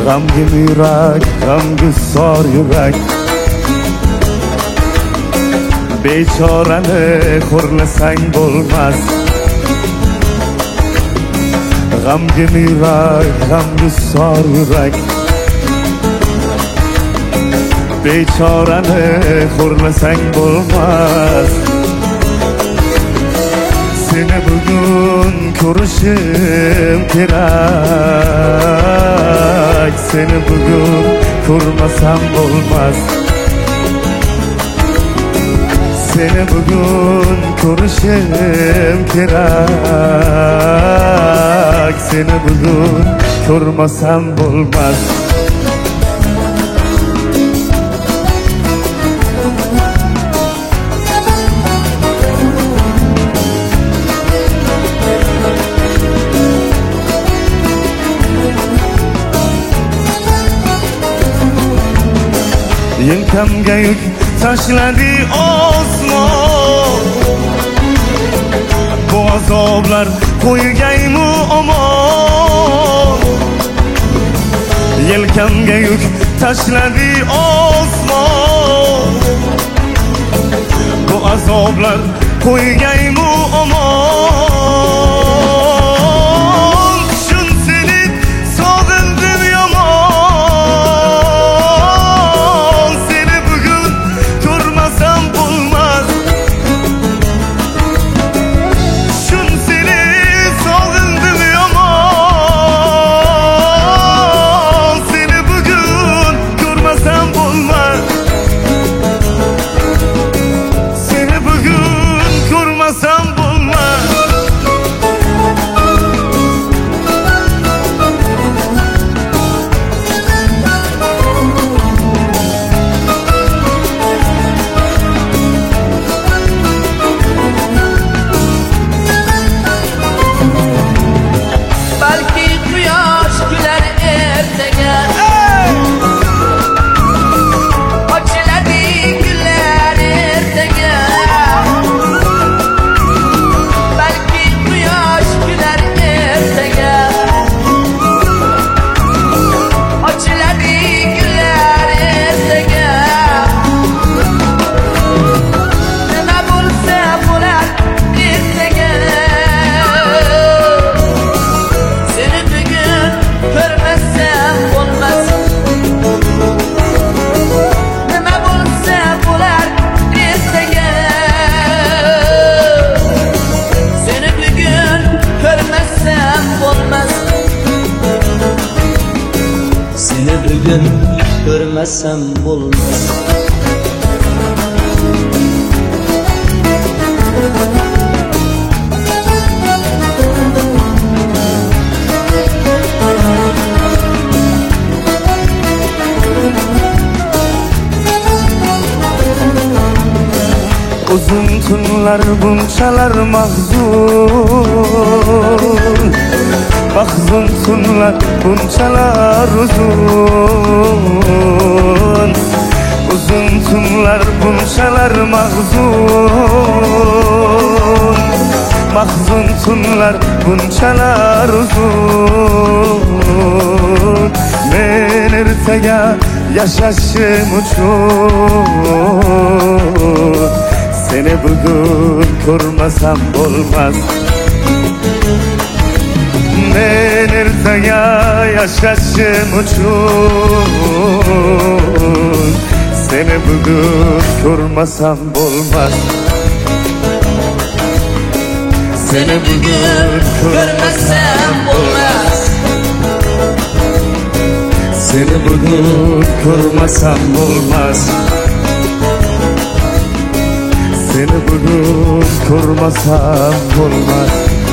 G'amgin yurak, g'amgusor yurak, bechorani xo'rlasang bo'lmas. G'amgin yurak, g'amgusor yurak, bechorani xo'rlasang bo'lmas. Seni bugun ko'rishim kerak, seni bugun ko'rmasam bo'lmas. Seni bugun ko'rishim kerak, seni bugun ko'rmasam bo'lmas. Yelkamga yuk tashladi osmon, bu azoblar qo'ygaymu omon. Yelkamga yuk tashladi osmon, bu azoblar qo'ygaymu omon. Shun seni sog'indim yomon, seni bugun ko'rmasam bo'lmas. Shun seni sog'indim yomon, seni bugun ko'rmasam bo'lmas. Seni bugun ko'rmasam bo'lmas. Belki quyosh güler ertaga, ochiladi gullar ertaga. Belki quyosh güler ertaga, ochiladi gullar ertaga. Nima bo'lsa bo'lar ertaga, seni bugun ko'rmasam bo'lmas. Nima bo'lsa bo'lar ertaga, seni bugun ko'rmasam bo'lmas. Seni bugun ko'rmasam bo'lmas. Uzun tunlar bunchalar mahzun, mahzun tunlar bunchalar uzun. Uzun tunlar bunchalar mahzun, mahzun tunlar bunchalar uzun. Men ertaga yashashim uchun seni bugun ko'rmasam bo'lmas. Men ertaga yashashim uchun seni bugun ko'rmasam bo'lmas. Seni bugun ko'rmasam bo'lmas. Seni bugun ko'rmasam bo'lmas. Seni bugun ko'rmasam bo'lmas.